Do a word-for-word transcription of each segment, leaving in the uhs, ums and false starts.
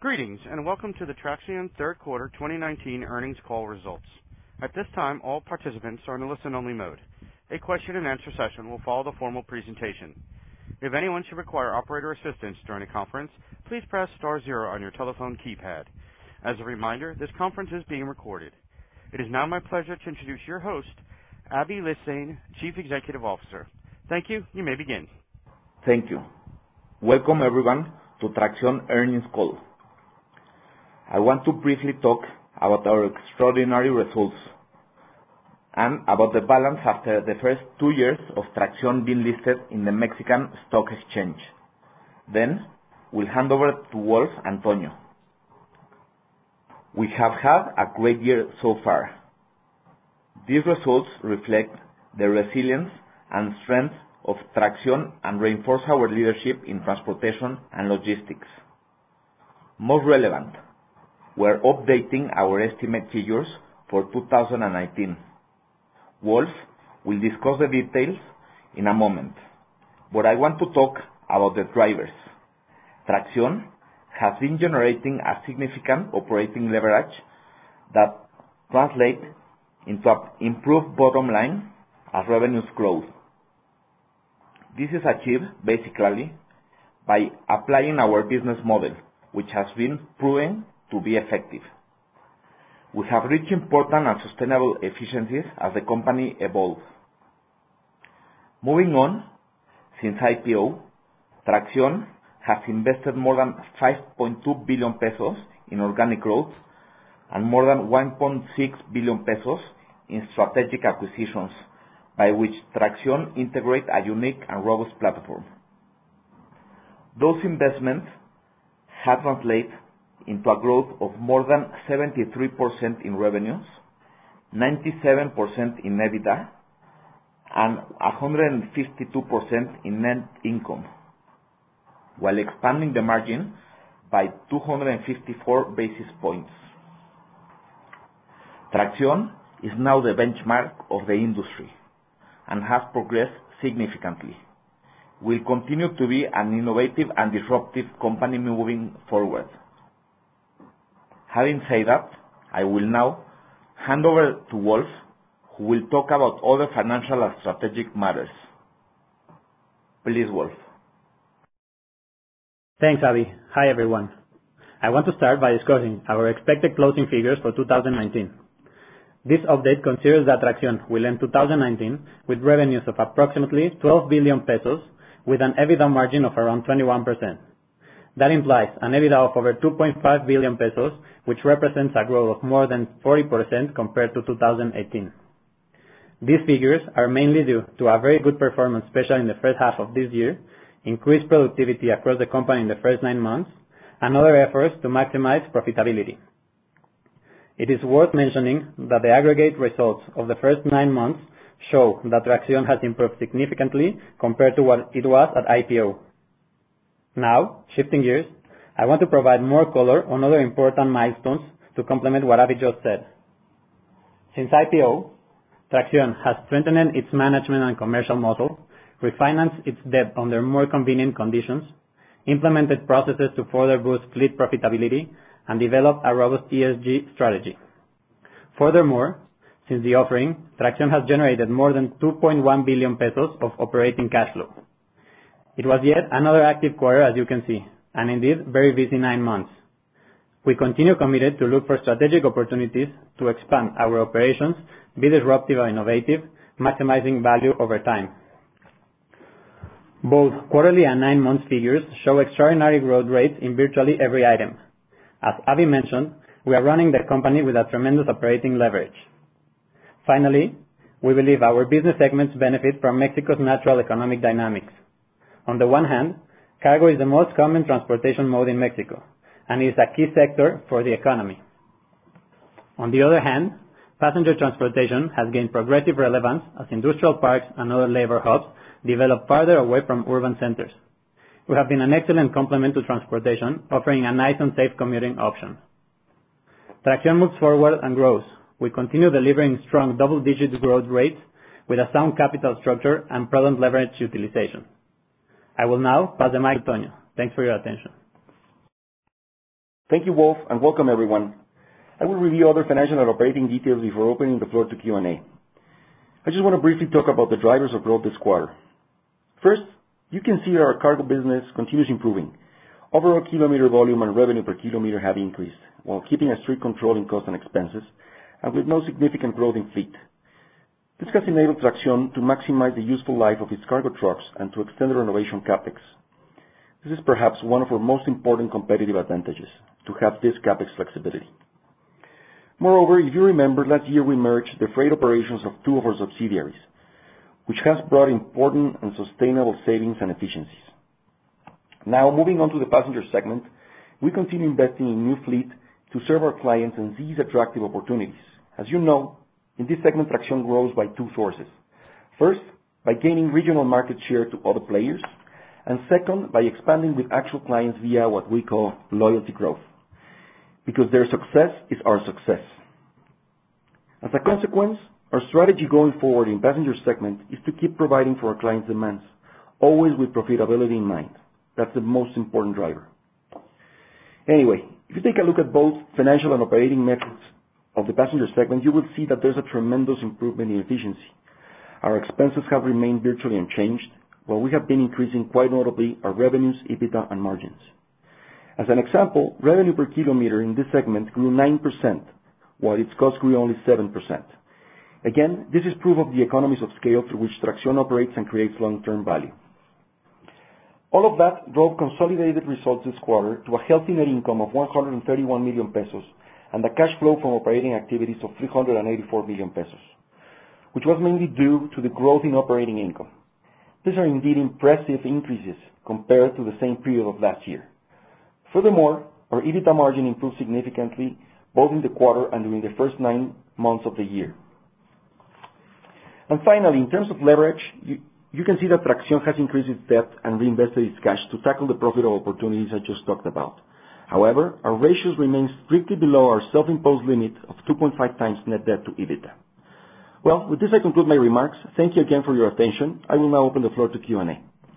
Greetings, and welcome to the Traxión third quarter twenty nineteen earnings call results. At this time, all participants are in a listen-only mode. A question-and-answer session will follow the formal presentation. If anyone should require operator assistance during the conference, please press star zero on your telephone keypad. As a reminder, this conference is being recorded. It is now my pleasure to introduce your host, Aby Lijtszain, Chief Executive Officer. Thank you. You may begin. Thank you. Welcome, everyone, to Traxión earnings call. I want to briefly talk about our extraordinary results and about the balance after the first two years of Traxión being listed in the Mexican Stock Exchange. Then, we'll hand over to Wolf Antonio. We have had a great year so far. These results reflect the resilience and strength of Traxión and reinforce our leadership in transportation and logistics. Most relevant, we're updating our estimate figures for two thousand nineteen. Wolf will discuss the details in a moment, but I want to talk about the drivers. Traxión has been generating a significant operating leverage that translates into an improved bottom line as revenues grow. This is achieved basically by applying our business model, which has been proven to be effective. We have reached important and sustainable efficiencies as the company evolves. Moving on, since I P O, Traxión has invested more than five point two billion pesos in organic growth and more than one point six billion pesos in strategic acquisitions, by which Traxión integrates a unique and robust platform. Those investments have translated into a growth of more than seventy-three percent in revenues, ninety-seven percent in EBITDA, and one hundred fifty-two percent in net income, while expanding the margin by two hundred fifty-four basis points. Traxión is now the benchmark of the industry and has progressed significantly. We'll continue to be an innovative and disruptive company moving forward. Having said that, I will now hand over to Wolf, who will talk about other financial and strategic matters. Please, Wolf. Thanks, Aby. Hi, everyone. I want to start by discussing our expected closing figures for two thousand nineteen. This update considers that Traxión will end two thousand nineteen with revenues of approximately twelve billion pesos with an EBITDA margin of around twenty-one percent. That implies an EBITDA of over two point five billion pesos, which represents a growth of more than forty percent compared to two thousand eighteen. These figures are mainly due to a very good performance, especially in the first half of this year, increased productivity across the company in the first nine months, and other efforts to maximize profitability. It is worth mentioning that the aggregate results of the first nine months show that Traxión has improved significantly compared to what it was at I P O. Now, shifting gears, I want to provide more color on other important milestones to complement what Aby just said. Since I P O, Traxión has strengthened its management and commercial model, refinanced its debt under more convenient conditions, implemented processes to further boost fleet profitability, and developed a robust E S G strategy. Furthermore, since the offering, Traxión has generated more than two point one billion pesos of operating cash flow. It was yet another active quarter, as you can see, and indeed very busy nine months. We continue committed to look for strategic opportunities to expand our operations, be disruptive and innovative, maximizing value over time. Both quarterly and nine-month figures show extraordinary growth rates in virtually every item. As Aby mentioned, we are running the company with a tremendous operating leverage. Finally, we believe our business segments benefit from Mexico's natural economic dynamics. On the one hand, cargo is the most common transportation mode in Mexico and is a key sector for the economy. On the other hand, passenger transportation has gained progressive relevance as industrial parks and other labor hubs develop farther away from urban centers. We have been an excellent complement to transportation, offering a nice and safe commuting option. Traxión moves forward and grows. We continue delivering strong double-digit growth rates with a sound capital structure and prudent leverage utilization. I will now pass the mic to Antonio. Thanks for your attention. Thank you, Wolf, and welcome everyone. I will review other financial and operating details before opening the floor to Q and A. I just want to briefly talk about the drivers of growth this quarter. First, you can see that our cargo business continues improving. Overall kilometer volume and revenue per kilometer have increased, while keeping a strict control in costs and expenses, and with no significant growth in fleet. This has enabled Traxión to maximize the useful life of its cargo trucks and to extend the renovation CapEx. This is perhaps one of our most important competitive advantages, to have this CapEx flexibility. Moreover, if you remember, last year we merged the freight operations of two of our subsidiaries, which has brought important and sustainable savings and efficiencies. Now, moving on to the passenger segment, we continue investing in new fleet to serve our clients and seize attractive opportunities. As you know, in this segment, Traxión grows by two sources. First, by gaining regional market share to other players, and second, by expanding with actual clients via what we call loyalty growth, because their success is our success. As a consequence, our strategy going forward in passenger segment is to keep providing for our clients' demands, always with profitability in mind. That's the most important driver. Anyway, if you take a look at both financial and operating metrics of the passenger segment, you will see that there's a tremendous improvement in efficiency. Our expenses have remained virtually unchanged, while we have been increasing quite notably our revenues, EBITDA, and margins. As an example, revenue per kilometer in this segment grew nine percent, while its cost grew only seven percent. Again, this is proof of the economies of scale through which Traxión operates and creates long-term value. All of that drove consolidated results this quarter to a healthy net income of one hundred thirty-one million pesos and a cash flow from operating activities of three hundred eighty-four million pesos, which was mainly due to the growth in operating income. These are indeed impressive increases compared to the same period of last year. Furthermore, our EBITDA margin improved significantly both in the quarter and during the first nine months of the year. And finally, in terms of leverage, you, you can see that Traxión has increased its debt and reinvested its cash to tackle the profitable opportunities I just talked about. However, our ratios remain strictly below our self-imposed limit of two point five times net debt to EBITDA. Well, with this I conclude my remarks. Thank you again for your attention. I will now open the floor to Q and A.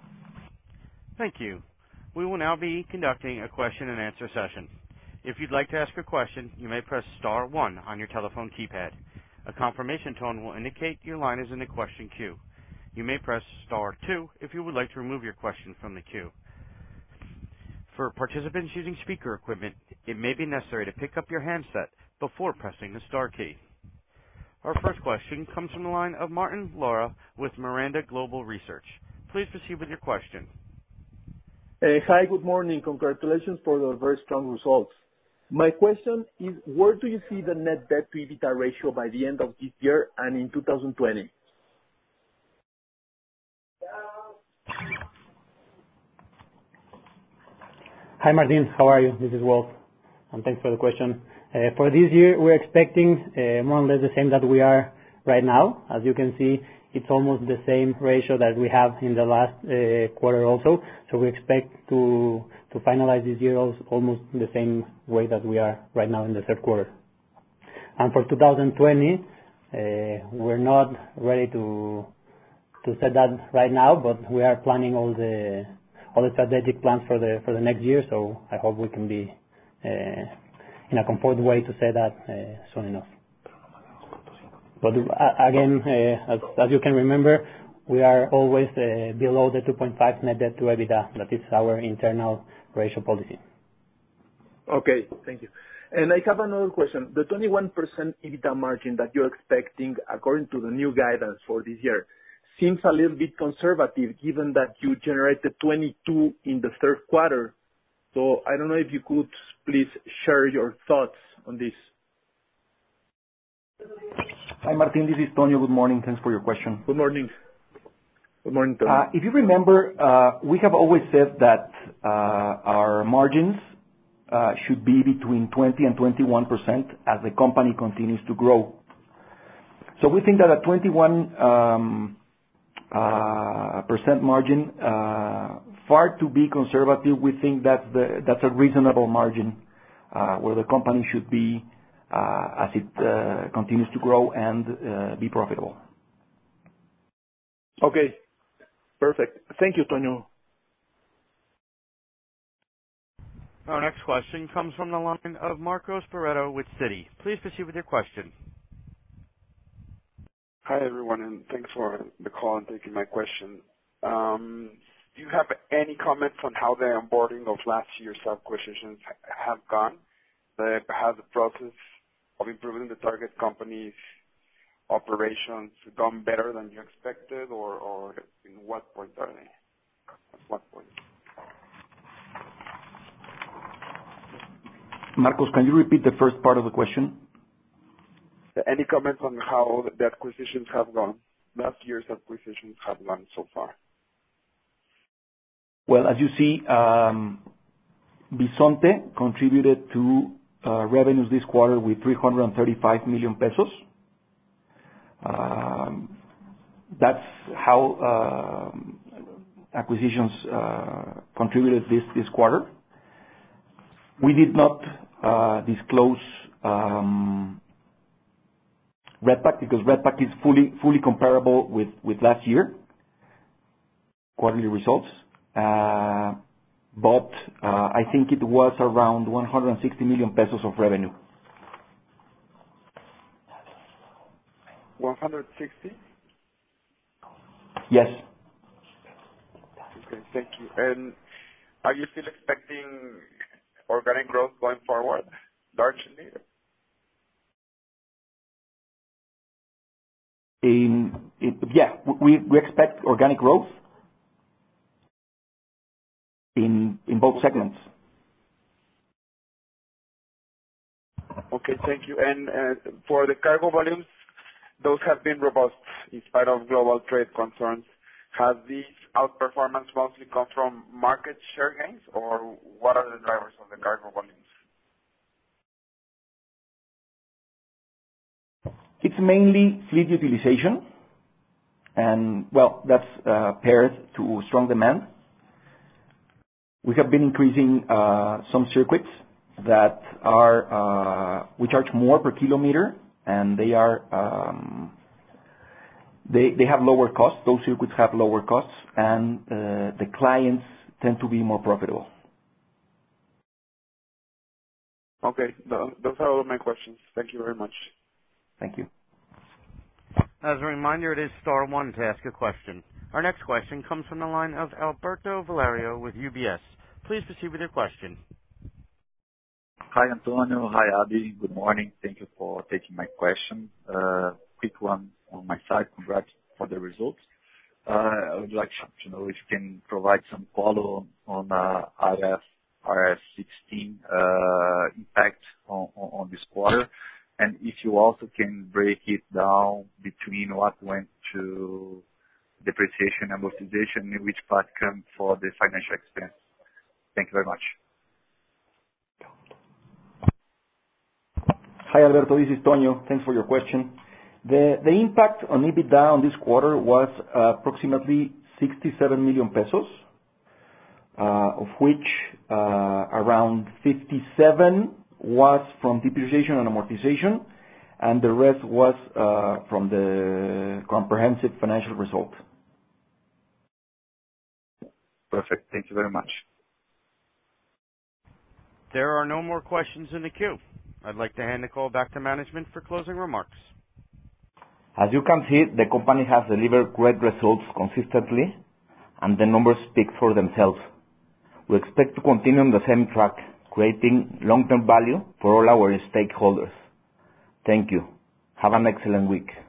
Thank you. We will now be conducting a question and answer session. If you'd like to ask a question, you may press star one on your telephone keypad. A confirmation tone will indicate your line is in the question queue. You may press star two if you would like to remove your question from the queue. For participants using speaker equipment, it may be necessary to pick up your handset before pressing the star key. Our first question comes from the line of Martin Lara with Miranda Global Research. Please proceed with your question. Uh, hi, good morning. Congratulations for the very strong results. My question is, where do you see the net debt to EBITDA ratio by the end of this year and in two thousand twenty? Hi, Martin. How are you? This is Wolf, and thanks for the question. Uh, for this year, we're expecting uh, more or less the same that we are right now. As you can see, it's almost the same ratio that we have in the last uh, quarter also. So we expect to to finalize this year also almost the same way that we are right now in the third quarter. And for two thousand twenty, uh, we're not ready to to set that right now, but we are planning all the all the strategic plans for the for the next year. So I hope we can be uh, in a comfort way to say that uh, soon enough. But uh, again, uh, as, as you can remember, we are always uh, below the two point five net debt to EBITDA. That is our internal ratio policy. Okay, thank you. And I have another question. The twenty-one percent EBITDA margin that you're expecting, according to the new guidance for this year, seems a little bit conservative, given that you generated twenty-two in the third quarter. So I don't know if you could please share your thoughts on this. Hi, Martin. This is Tonio. Good morning. Thanks for your question. Good morning. Good morning, Tonio. Uh, if you remember, uh, we have always said that uh, our margins uh, should be between twenty and twenty-one percent as the company continues to grow. So we think that a twenty-one um, uh, percent margin, uh, far to be conservative, we think that's the that's a reasonable margin uh, where the company should be uh, as it uh, continues to grow and uh, be profitable. Okay, perfect. Thank you, Tonio. Our next question comes from the line of Marcos Barreto with Citi. Please proceed with your question. Hi, everyone, and thanks for the call and taking my question. Um, do you have any comments on how the onboarding of last year's acquisitions have gone? The, has the process of improving the target company's operations gone better than you expected, or, or in what point are they? At what point? Marcos, can you repeat the first part of the question? Any comments on how the acquisitions have gone? Last year's acquisitions have gone so far. Well, as you see, um, Bisonte contributed to uh, revenues this quarter with three hundred thirty-five million pesos. Um, that's how uh, acquisitions uh, contributed this, this quarter. We did not uh, disclose um, Redpack because Redpack is fully fully comparable with, with last year quarterly results. Uh, but uh, I think it was around one hundred sixty million pesos of revenue. one hundred sixty? Yes. Okay, thank you. And are you still expecting organic growth going forward, largely? In, in, yeah, we, we expect organic growth in in both segments. Okay, thank you. And uh, for the cargo volumes, those have been robust in spite of global trade concerns. Has this outperformance mostly come from market share gains, or what are the drivers of the cargo volumes? It's mainly fleet utilization, and well, that's uh, paired to strong demand. We have been increasing uh, some circuits that are uh, we charge more per kilometer, and they are um, they they have lower costs. Those circuits have lower costs, and uh, the clients tend to be more profitable. Okay, those are all my questions. Thank you very much. Thank you. As a reminder, it is star one to ask a question. Our next question comes from the line of Alberto Valerio with U B S. Please proceed with your question. Hi, Antonio. Hi, Abby. Good morning. Thank you for taking my question. Uh, quick one on my side. Congrats for the results. Uh, I would like to know if you can provide some color on uh, I F R S sixteen uh, impact on, on, on this quarter, and if you also can break it down between what went to depreciation and amortization and which part come for the financial expense. Thank you very much. Hi, Alberto. This is Toño. Thanks for your question. The the impact on EBITDA on this quarter was uh, approximately sixty-seven million pesos, uh, of which uh, around fifty-seven was from depreciation and amortization, and the rest was uh, from the comprehensive financial result. Perfect. Thank you very much. There are no more questions in the queue. I'd like to hand the call back to management for closing remarks. As you can see, the company has delivered great results consistently, and the numbers speak for themselves. We expect to continue on the same track, creating long-term value for all our stakeholders. Thank you. Have an excellent week.